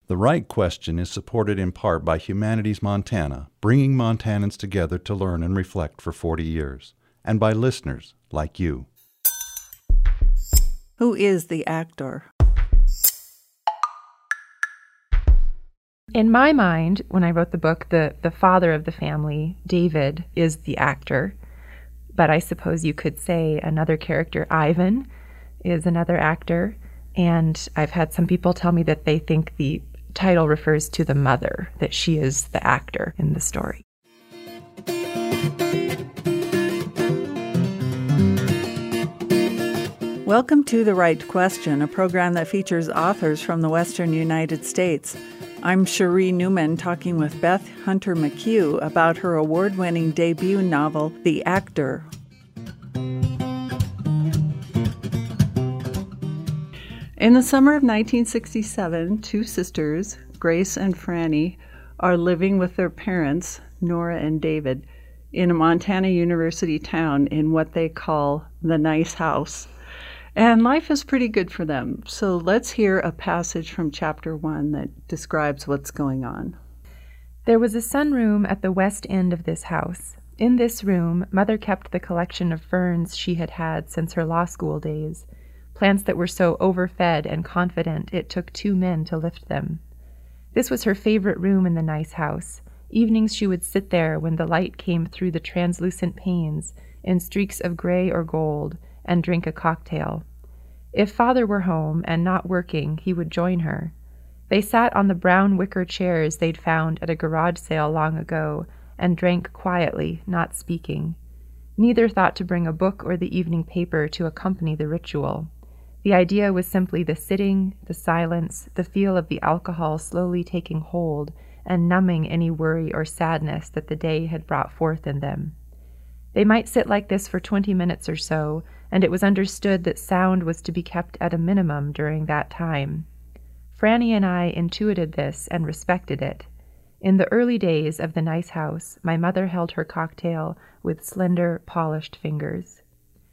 The Right Question is supported in part by Humanities Montana, bringing Montanans together to learn and reflect for 40 years, and by listeners like you. Who is the actor? In my mind, when I wrote the book, the father of the family, David, is the actor. But I suppose you could say another character, Ivan, is another actor. And I've had some people tell me that they think the title refers to the mother, that she is the actor in the story. Welcome to The Right Question, a program that features authors from the Western United States. I'm Cherie Newman talking with Beth Hunter McHugh about her award-winning debut novel, The Actor. In the summer of 1967, two sisters, Grace and Franny, are living with their parents, Nora and David, in a Montana University town in what they call the nice house. And life is pretty good for them. So let's hear a passage from Chapter 1 that describes what's going on. There was a sunroom at the west end of this house. In this room, Mother kept the collection of ferns she had had since her law school days. Plants that were so overfed and confident it took two men to lift them. This was her favorite room in the nice house. Evenings she would sit there when the light came through the translucent panes in streaks of gray or gold and drink a cocktail. If Father were home and not working, he would join her. They sat on the brown wicker chairs they'd found at a garage sale long ago and drank quietly, not speaking. Neither thought to bring a book or the evening paper to accompany the ritual. The idea was simply the sitting, the silence, the feel of the alcohol slowly taking hold and numbing any worry or sadness that the day had brought forth in them. They might sit like this for 20 minutes or so, and it was understood that sound was to be kept at a minimum during that time. Franny and I intuited this and respected it. In the early days of the nice house, my mother held her cocktail with slender, polished fingers.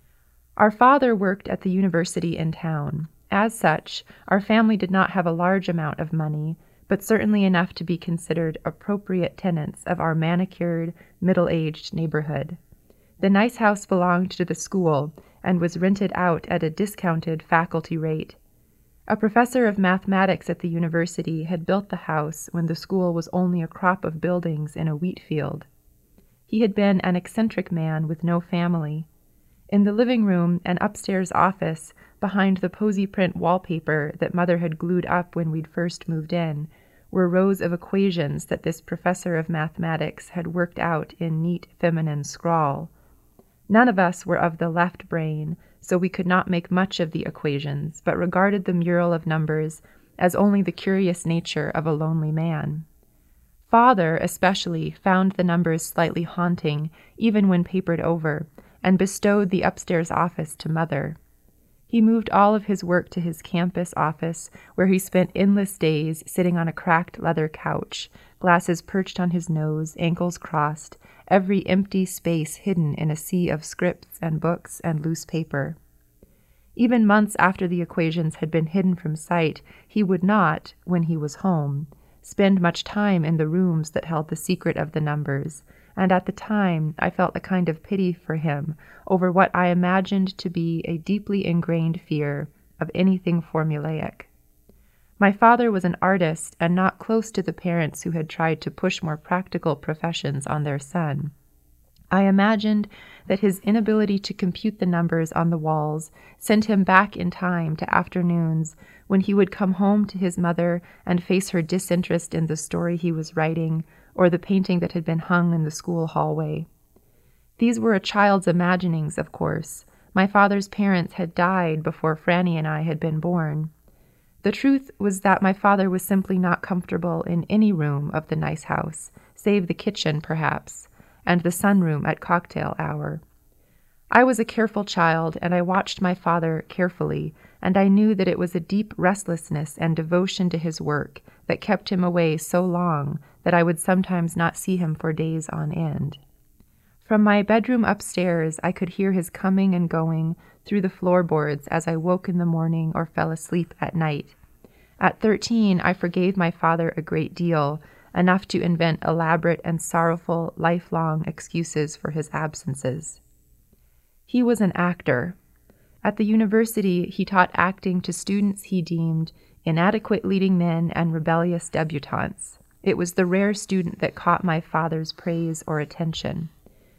Our father worked at the university in town. As such, our family did not have a large amount of money, but certainly enough to be considered appropriate tenants of our manicured, middle-aged neighborhood. The nice house belonged to the school and was rented out at a discounted faculty rate. A professor of mathematics at the university had built the house when the school was only a crop of buildings in a wheat field. He had been an eccentric man with no family. In the living room and upstairs office, behind the posy print wallpaper that Mother had glued up when we'd first moved in, were rows of equations that this professor of mathematics had worked out in neat feminine scrawl. None of us were of the left brain, so we could not make much of the equations, but regarded the mural of numbers as only the curious nature of a lonely man. Father, especially, found the numbers slightly haunting, even when papered over, and bestowed the upstairs office to Mother. He moved all of his work to his campus office, where he spent endless days sitting on a cracked leather couch, glasses perched on his nose, ankles crossed, every empty space hidden in a sea of scripts and books and loose paper. Even months after the equations had been hidden from sight, he would not, when he was home, spend much time in the rooms that held the secret of the numbers, and at the time I felt a kind of pity for him over what I imagined to be a deeply ingrained fear of anything formulaic. My father was an artist and not close to the parents who had tried to push more practical professions on their son. I imagined that his inability to compute the numbers on the walls sent him back in time to afternoons when he would come home to his mother and face her disinterest in the story he was writing or the painting that had been hung in the school hallway. These were a child's imaginings, of course. My father's parents had died before Franny and I had been born. The truth was that my father was simply not comfortable in any room of the nice house, save the kitchen, perhaps, and the sunroom at cocktail hour. I was a careful child, and I watched my father carefully, and I knew that it was a deep restlessness and devotion to his work that kept him away so long that I would sometimes not see him for days on end. From my bedroom upstairs, I could hear his coming and going through the floorboards as I woke in the morning or fell asleep at night, At 13, I forgave my father a great deal, enough to invent elaborate and sorrowful, lifelong excuses for his absences. He was an actor. At the university, he taught acting to students he deemed inadequate leading men and rebellious debutantes. It was the rare student that caught my father's praise or attention.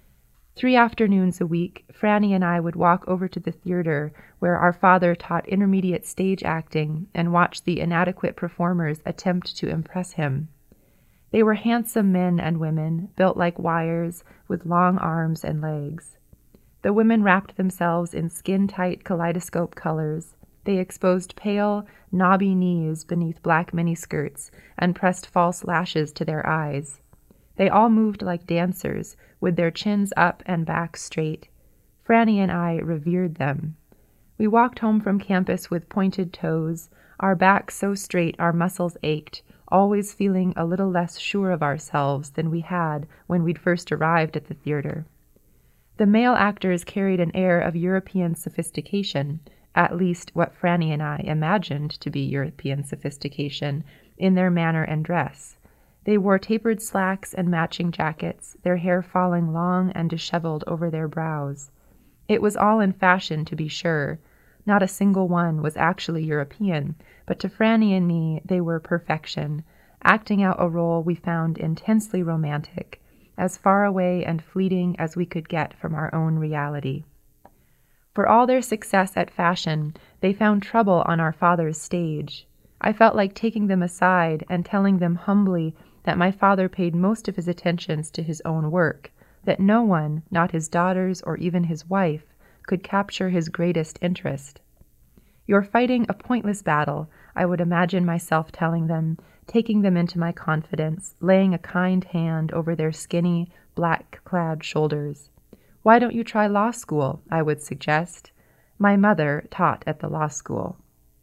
3 afternoons a week, Franny and I would walk over to the theater where our father taught intermediate stage acting and watch the inadequate performers attempt to impress him. They were handsome men and women, built like wires, with long arms and legs. The women wrapped themselves in skin-tight kaleidoscope colors. They exposed pale, knobby knees beneath black miniskirts and pressed false lashes to their eyes. They all moved like dancers, with their chins up and backs straight. Franny and I revered them. We walked home from campus with pointed toes, our backs so straight our muscles ached, always feeling a little less sure of ourselves than we had when we'd first arrived at the theater. The male actors carried an air of European sophistication, at least what Franny and I imagined to be European sophistication, in their manner and dress. They wore tapered slacks and matching jackets, their hair falling long and disheveled over their brows. It was all in fashion, to be sure. Not a single one was actually European, but to Franny and me they were perfection, acting out a role we found intensely romantic, as far away and fleeting as we could get from our own reality. For all their success at fashion, they found trouble on our father's stage. I felt like taking them aside and telling them humbly that my father paid most of his attentions to his own work, that no one, not his daughters or even his wife, could capture his greatest interest. "You're fighting a pointless battle," I would imagine myself telling them, taking them into my confidence, laying a kind hand over their skinny, black-clad shoulders. "Why don't you try law school?" I would suggest. My mother taught at the law school.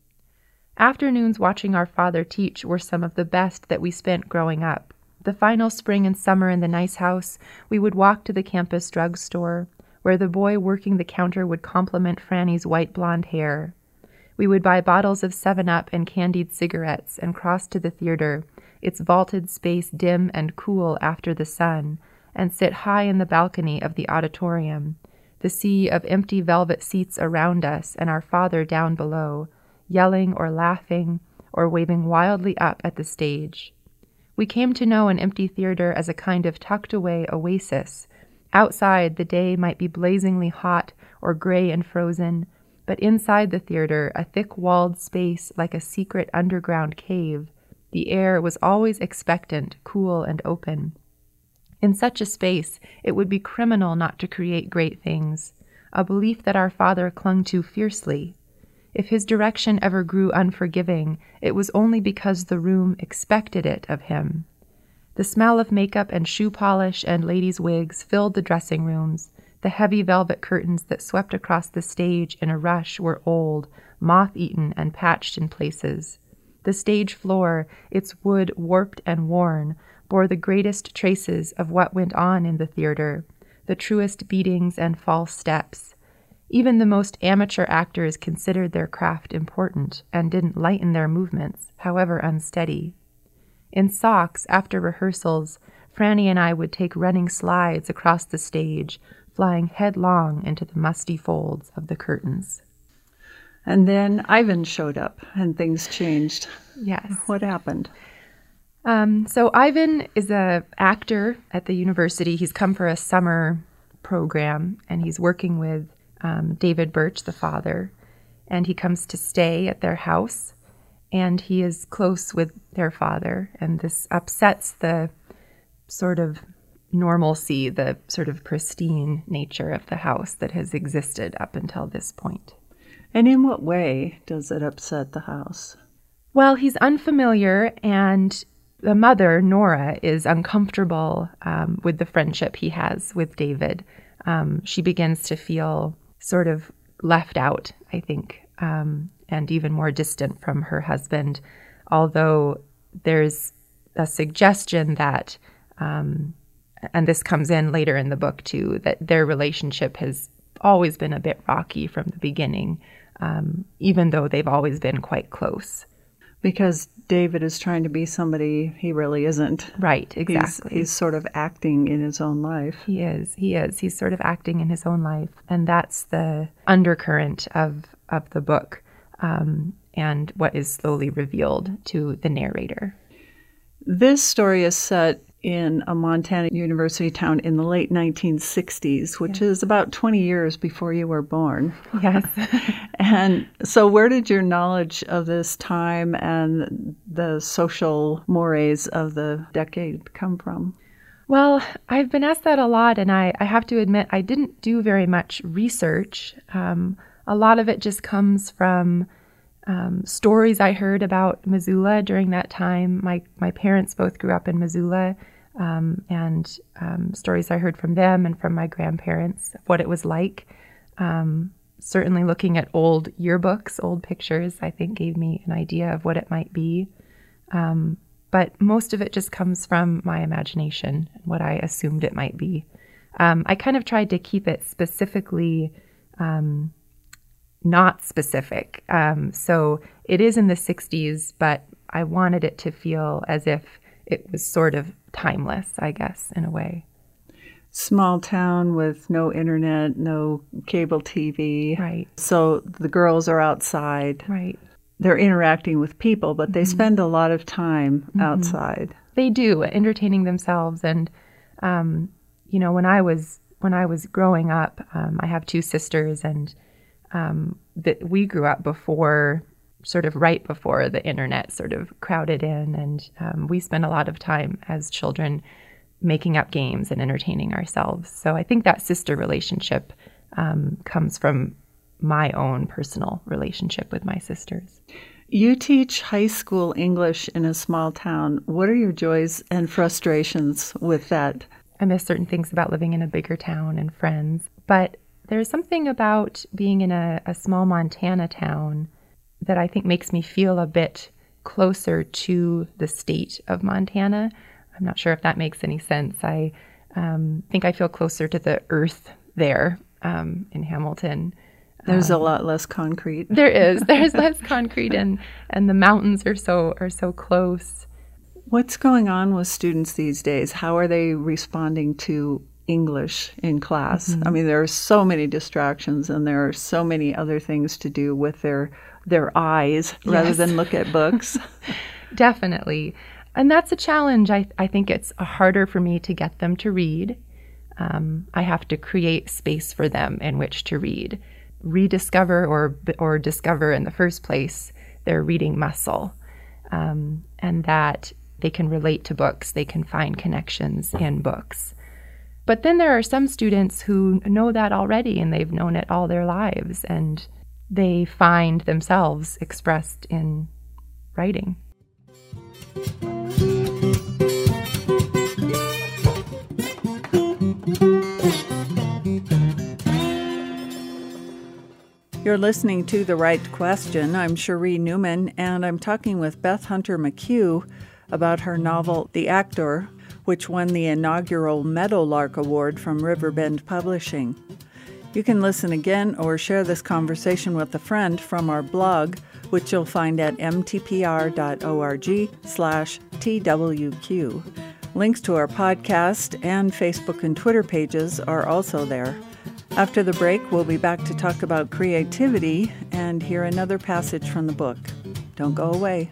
Afternoons watching our father teach were some of the best that we spent growing up. The final spring and summer in the nice house, we would walk to the campus drugstore, where the boy working the counter would compliment Franny's white blonde hair. We would buy bottles of 7-Up and candied cigarettes and cross to the theater, its vaulted space dim and cool after the sun, and sit high in the balcony of the auditorium, the sea of empty velvet seats around us and our father down below, yelling or laughing or waving wildly up at the stage. We came to know an empty theater as a kind of tucked-away oasis. Outside, the day might be blazingly hot or gray and frozen, but inside the theater, a thick-walled space like a secret underground cave, the air was always expectant, cool, and open. In such a space, it would be criminal not to create great things, a belief that our father clung to fiercely. If his direction ever grew unforgiving, it was only because the room expected it of him. The smell of makeup and shoe polish and ladies' wigs filled the dressing rooms. The heavy velvet curtains that swept across the stage in a rush were old, moth-eaten, and patched in places. The stage floor, its wood warped and worn, bore the greatest traces of what went on in the theater, the truest beatings and false steps. Even the most amateur actors considered their craft important and didn't lighten their movements, however unsteady. In socks, after rehearsals, Franny and I would take running slides across the stage, flying headlong into the musty folds of the curtains. And then Ivan showed up and things changed. Yes. What happened? So Ivan is an actor at the university. He's come for a summer program, and he's working with David Birch, the father, and he comes to stay at their house, and he is close with their father, and this upsets the sort of normalcy, the sort of pristine nature of the house that has existed up until this point. And in what way does it upset the house? Well, he's unfamiliar, and the mother, Nora, is uncomfortable with the friendship he has with David. She begins to feel sort of left out, I think, and even more distant from her husband, although there's a suggestion that, and this comes in later in the book too, that their relationship has always been a bit rocky from the beginning, even though they've always been quite close. Because David is trying to be somebody he really isn't. Right, exactly. He's sort of acting in his own life. He is. He's sort of acting in his own life. And that's the undercurrent of the book, and what is slowly revealed to the narrator. This story is set in a Montana university town in the late 1960s, which is about 20 years before you were born. Yes. And so where did your knowledge of this time and the social mores of the decade come from? Well, I've been asked that a lot, and I have to admit I didn't do very much research. A lot of it just comes from stories I heard about Missoula during that time. My parents both grew up in Missoula, and stories I heard from them and from my grandparents of what it was like. Certainly looking at old yearbooks, old pictures, I think gave me an idea of what it might be. But most of it just comes from my imagination and what I assumed it might be. I kind of tried to keep it specifically not specific. So it is in the 60s, but I wanted it to feel as if it was sort of timeless, I guess, in a way. Small town with no internet, no cable TV. Right. So the girls are outside. Right. They're interacting with people, but they spend a lot of time outside. They do, entertaining themselves. And, when I was growing up, I have two sisters, and we grew up right before the internet sort of crowded in, and we spent a lot of time as children making up games and entertaining ourselves. So I think that sister relationship comes from my own personal relationship with my sisters. You teach high school English in a small town. What are your joys and frustrations with that? I miss certain things about living in a bigger town and friends, but there's something about being in a small Montana town that I think makes me feel a bit closer to the state of Montana. I'm not sure if that makes any sense. I think I feel closer to the earth there in Hamilton. There's a lot less concrete. There is. There's less concrete, and the mountains are so close. What's going on with students these days? How are they responding to English in class? I mean, there are so many distractions, and there are so many other things to do with their eyes rather than look at books. Definitely. And that's a challenge. I think it's harder for me to get them to read. I have to create space for them in which to read. Rediscover or discover in the first place their reading muscle, and that they can relate to books, they can find connections in books. But then there are some students who know that already, and they've known it all their lives, and they find themselves expressed in writing. You're listening to The Right Question. I'm Cherie Newman, and I'm talking with Beth Hunter McHugh about her novel, The Actor, which won the inaugural Meadowlark Award from Riverbend Publishing. You can listen again or share this conversation with a friend from our blog, which you'll find at mtpr.org/TWQ. Links to our podcast and Facebook and Twitter pages are also there. After the break, we'll be back to talk about creativity and hear another passage from the book. Don't go away.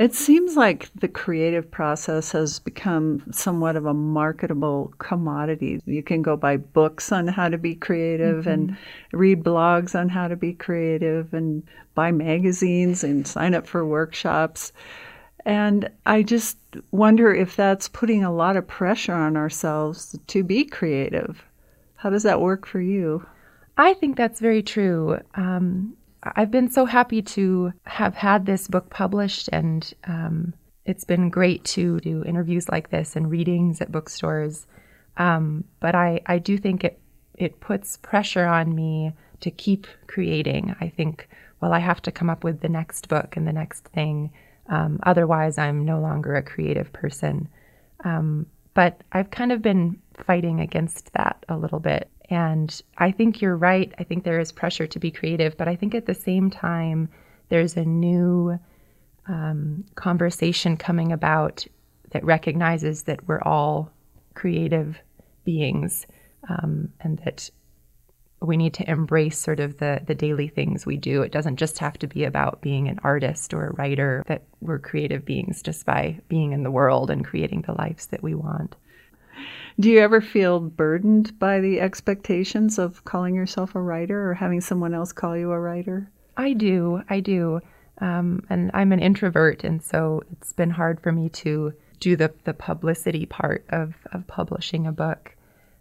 It seems like the creative process has become somewhat of a marketable commodity. You can go buy books on how to be creative and read blogs on how to be creative and buy magazines and sign up for workshops. And I just wonder if that's putting a lot of pressure on ourselves to be creative. How does that work for you? I think that's very true. I've been so happy to have had this book published, and it's been great to do interviews like this and readings at bookstores. But I do think it puts pressure on me to keep creating. I think, well, I have to come up with the next book and the next thing. Otherwise, I'm no longer a creative person. But I've kind of been fighting against that a little bit. And I think you're right. I think there is pressure to be creative, but I think at the same time, there's a new conversation coming about that recognizes that we're all creative beings, and that we need to embrace sort of the daily things we do. It doesn't just have to be about being an artist or a writer, that we're creative beings just by being in the world and creating the lives that we want. Do you ever feel burdened by the expectations of calling yourself a writer or having someone else call you a writer? I do. And I'm an introvert, and so it's been hard for me to do the publicity part of publishing a book.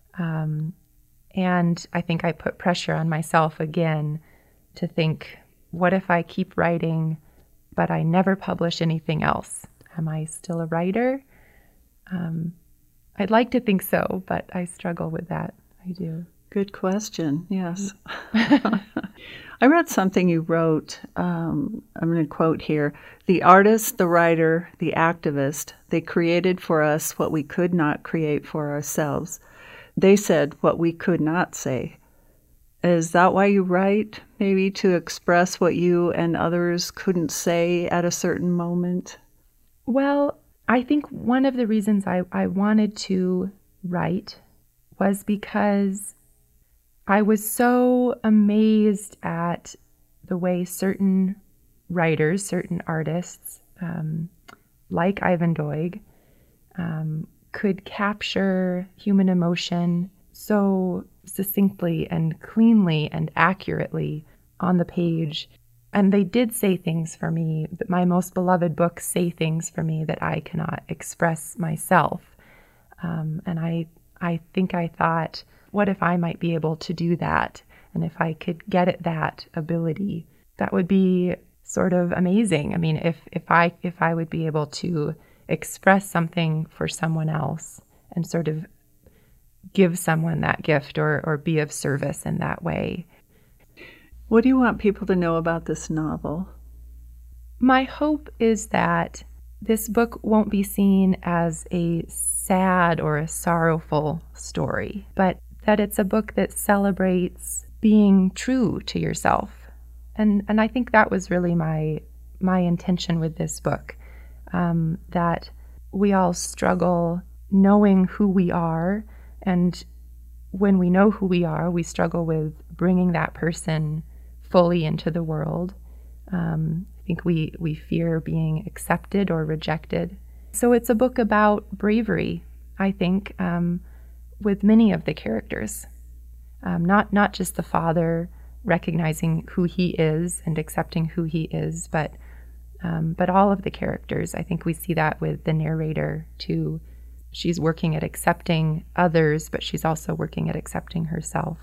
And I think I put pressure on myself again to think, what if I keep writing, but I never publish anything else? Am I still a writer? I'd like to think so, but I struggle with that. I do. Good question. Yes. I read something you wrote. I'm going to quote here. The artist, the writer, the activist, they created for us what we could not create for ourselves. They said what we could not say. Is that why you write? Maybe to express what you and others couldn't say at a certain moment? Well, I think one of the reasons I wanted to write was because I was so amazed at the way certain writers, certain artists, like Ivan Doig, could capture human emotion so succinctly and cleanly and accurately on the page. And they did say things for me, that my most beloved books say things for me that I cannot express myself. And I think I thought, what if I might be able to do that? And if I could get at that ability, that would be sort of amazing. I mean, if I would be able to express something for someone else and sort of give someone that gift or be of service in that way. What do you want people to know about this novel? My hope is that this book won't be seen as a sad or a sorrowful story, but that it's a book that celebrates being true to yourself. And I think that was really my intention with this book, that we all struggle knowing who we are, and when we know who we are, we struggle with bringing that person fully into the world. I think we fear being accepted or rejected. So it's a book about bravery, I think, with many of the characters. Not just the father recognizing who he is and accepting who he is, but all of the characters. I think we see that with the narrator too. She's working at accepting others, but she's also working at accepting herself.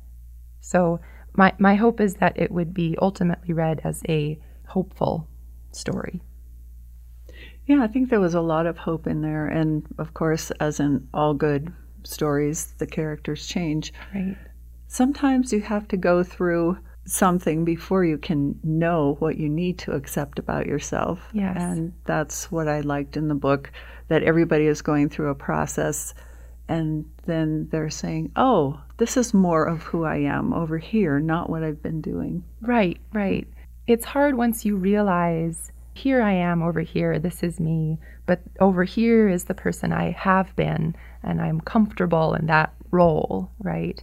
So my hope is that it would be ultimately read as a hopeful story. Yeah, I think there was a lot of hope in there. And of course, as in all good stories, the characters change. Right. Sometimes you have to go through something before you can know what you need to accept about yourself. Yes. And that's what I liked in the book, that everybody is going through a process and then they're saying, oh, this is more of who I am over here, not what I've been doing. Right. It's hard once you realize, here I am over here, this is me, but over here is the person I have been, and I'm comfortable in that role, right?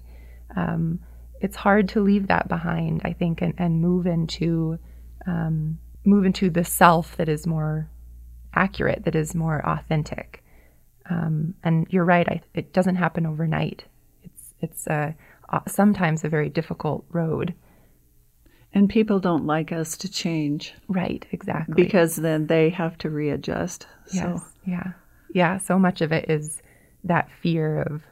It's hard to leave that behind, I think, and move into the self that is more accurate, that is more authentic. And you're right, it doesn't happen overnight. It's sometimes a very difficult road. And people don't like us to change. Right, exactly. Because then they have to readjust. Yes, yeah. So much of it is that fear of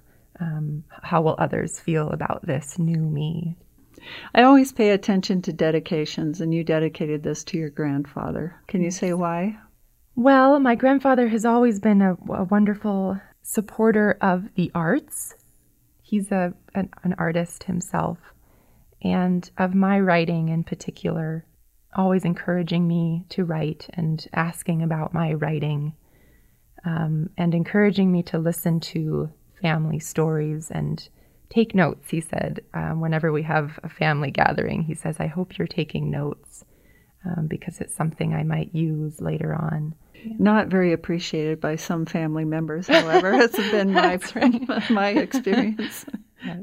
how will others feel about this new me. I always pay attention to dedications, and you dedicated this to your grandfather. Can you say why? Well, my grandfather has always been a wonderful supporter of the arts. He's an artist himself, and of my writing in particular, always encouraging me to write and asking about my writing, and encouraging me to listen to family stories and take notes, he said. Whenever we have a family gathering, he says, I hope you're taking notes, because it's something I might use later on. Not very appreciated by some family members, however. It's been my experience. Yes.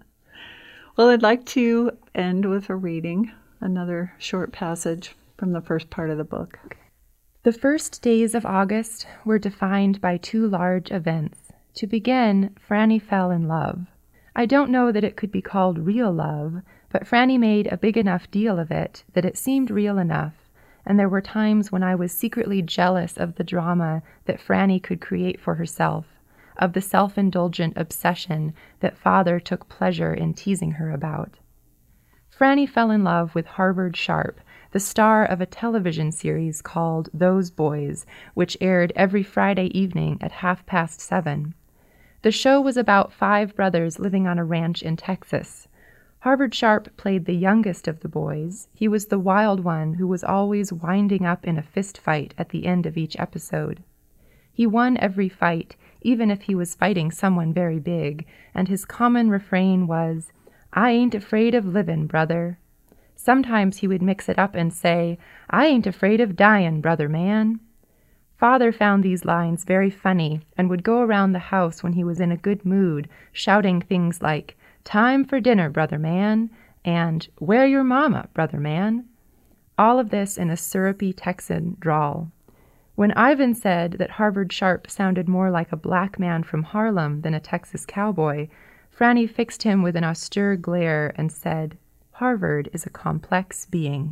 Well, I'd like to end with a reading, another short passage from the first part of the book. The first days of August were defined by two large events. To begin, Franny fell in love. I don't know that it could be called real love, but Franny made a big enough deal of it that it seemed real enough, and there were times when I was secretly jealous of the drama that Franny could create for herself, of the self-indulgent obsession that Father took pleasure in teasing her about. Franny fell in love with Harvard Sharp, the star of a television series called Those Boys, which aired every Friday evening at 7:30. The show was about 5 brothers living on a ranch in Texas. Harvard Sharp played the youngest of the boys. He was the wild one who was always winding up in a fist fight at the end of each episode. He won every fight, even if he was fighting someone very big, and his common refrain was, I ain't afraid of livin', brother. Sometimes he would mix it up and say, I ain't afraid of dyin', brother man. Father found these lines very funny and would go around the house when he was in a good mood, shouting things like, Time for dinner, brother man, and Where your mama, brother man? All of this in a syrupy Texan drawl. When Ivan said that Harvard Sharp sounded more like a black man from Harlem than a Texas cowboy, Franny fixed him with an austere glare and said, Harvard is a complex being.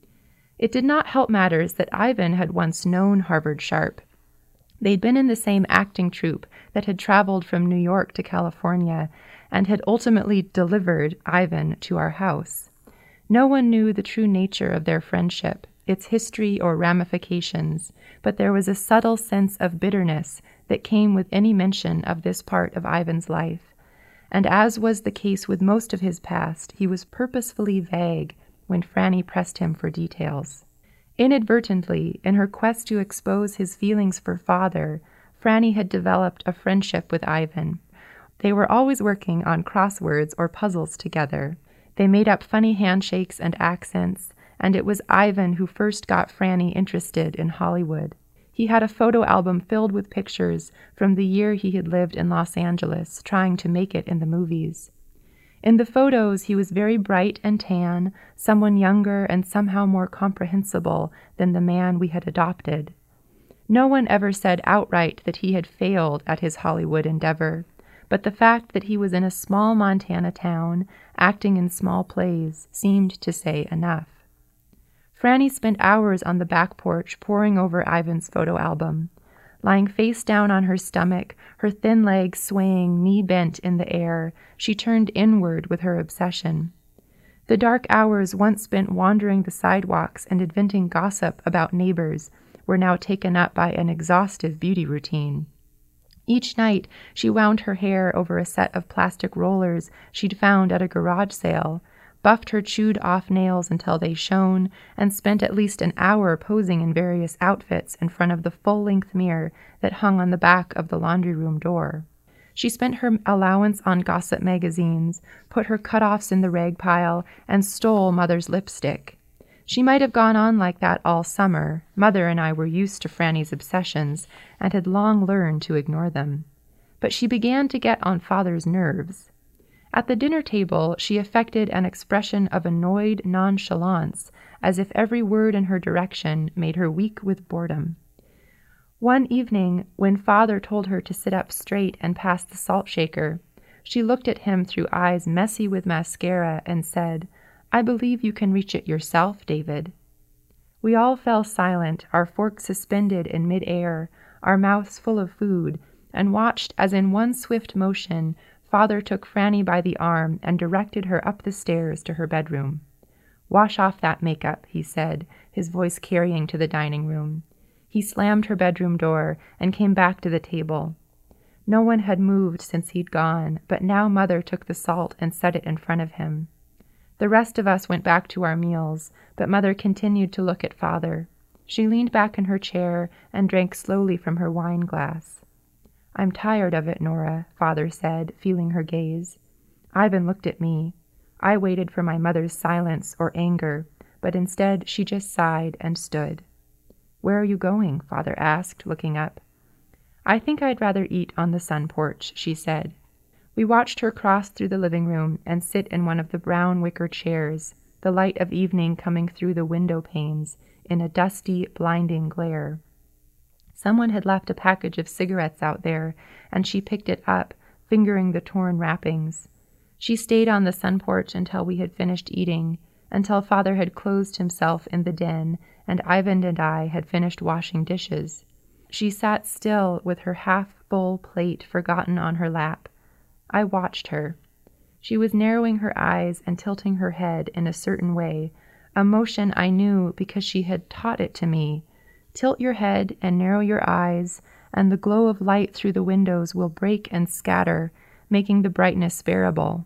It did not help matters that Ivan had once known Harvard Sharp. They'd been in the same acting troupe that had traveled from New York to California and had ultimately delivered Ivan to our house. No one knew the true nature of their friendship, its history or ramifications, but there was a subtle sense of bitterness that came with any mention of this part of Ivan's life. And as was the case with most of his past, he was purposefully vague when Franny pressed him for details. Inadvertently, in her quest to expose his feelings for Father, Franny had developed a friendship with Ivan. They were always working on crosswords or puzzles together. They made up funny handshakes and accents, and it was Ivan who first got Franny interested in Hollywood. He had a photo album filled with pictures from the year he had lived in Los Angeles, trying to make it in the movies. In the photos, he was very bright and tan, someone younger and somehow more comprehensible than the man we had adopted. No one ever said outright that he had failed at his Hollywood endeavor, but the fact that he was in a small Montana town, acting in small plays, seemed to say enough. Franny spent hours on the back porch poring over Ivan's photo album. Lying face down on her stomach, her thin legs swaying knee-bent in the air, she turned inward with her obsession. The dark hours once spent wandering the sidewalks and inventing gossip about neighbors were now taken up by an exhaustive beauty routine. Each night, she wound her hair over a set of plastic rollers she'd found at a garage sale, buffed her chewed-off nails until they shone, and spent at least an hour posing in various outfits in front of the full-length mirror that hung on the back of the laundry room door. She spent her allowance on gossip magazines, put her cut-offs in the rag pile, and stole Mother's lipstick. She might have gone on like that all summer. Mother and I were used to Franny's obsessions and had long learned to ignore them. But she began to get on Father's nerves. At the dinner table, she affected an expression of annoyed nonchalance, as if every word in her direction made her weak with boredom. One evening, when Father told her to sit up straight and pass the salt shaker, she looked at him through eyes messy with mascara and said, "I believe you can reach it yourself, David." We all fell silent, our forks suspended in mid-air, our mouths full of food, and watched as in one swift motion Father took Franny by the arm and directed her up the stairs to her bedroom. "Wash off that makeup," he said, his voice carrying to the dining room. He slammed her bedroom door and came back to the table. No one had moved since he'd gone, but now Mother took the salt and set it in front of him. The rest of us went back to our meals, but Mother continued to look at Father. She leaned back in her chair and drank slowly from her wine glass. "I'm tired of it, Nora," Father said, feeling her gaze. Ivan looked at me. I waited for my mother's silence or anger, but instead she just sighed and stood. "Where are you going?" Father asked, looking up. "I think I'd rather eat on the sun porch," she said. We watched her cross through the living room and sit in one of the brown wicker chairs, the light of evening coming through the window panes in a dusty, blinding glare. Someone had left a package of cigarettes out there, and she picked it up, fingering the torn wrappings. She stayed on the sun porch until we had finished eating, until Father had closed himself in the den and Ivan and I had finished washing dishes. She sat still with her half-full plate forgotten on her lap. I watched her. She was narrowing her eyes and tilting her head in a certain way, a motion I knew because she had taught it to me. Tilt your head and narrow your eyes, and the glow of light through the windows will break and scatter, making the brightness bearable.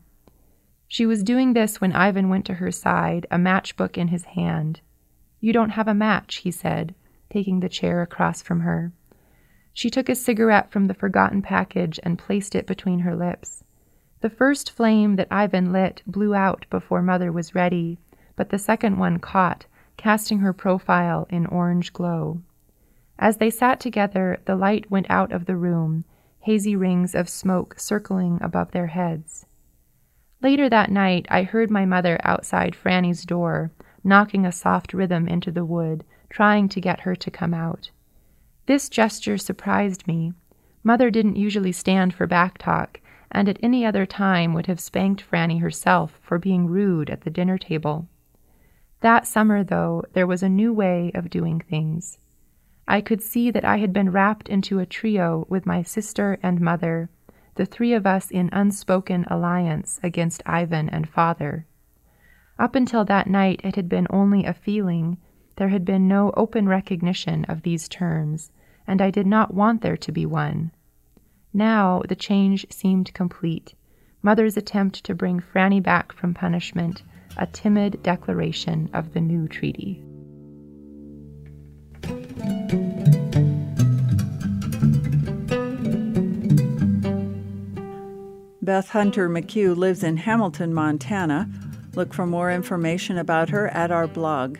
She was doing this when Ivan went to her side, a matchbook in his hand. "You don't have a match," he said, taking the chair across from her. She took a cigarette from the forgotten package and placed it between her lips. The first flame that Ivan lit blew out before Mother was ready, but the second one caught, casting her profile in orange glow. As they sat together, the light went out of the room, hazy rings of smoke circling above their heads. Later that night, I heard my mother outside Franny's door, knocking a soft rhythm into the wood, trying to get her to come out. This gesture surprised me. Mother didn't usually stand for backtalk, and at any other time would have spanked Franny herself for being rude at the dinner table. That summer, though, there was a new way of doing things. I could see that I had been wrapped into a trio with my sister and mother, the three of us in unspoken alliance against Ivan and Father. Up until that night it had been only a feeling. There had been no open recognition of these terms, and I did not want there to be one. Now the change seemed complete. Mother's attempt to bring Franny back from punishment, a timid declaration of the new treaty. Beth Hunter McHugh lives in Hamilton, Montana. Look for more information about her at our blog,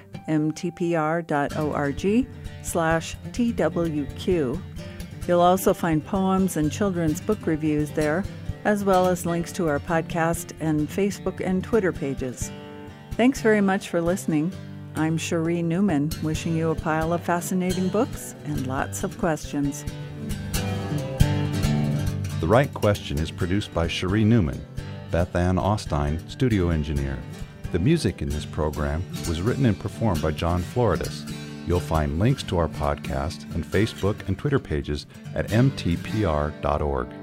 mtpr.org/TWQ. You'll also find poems and children's book reviews there, as well as links to our podcast and Facebook and Twitter pages. Thanks very much for listening. I'm Cherie Newman, wishing you a pile of fascinating books and lots of questions. The Right Question is produced by Cherie Newman, Beth Ann Austin, studio engineer. The music in this program was written and performed by John Floridis. You'll find links to our podcast and Facebook and Twitter pages at mtpr.org.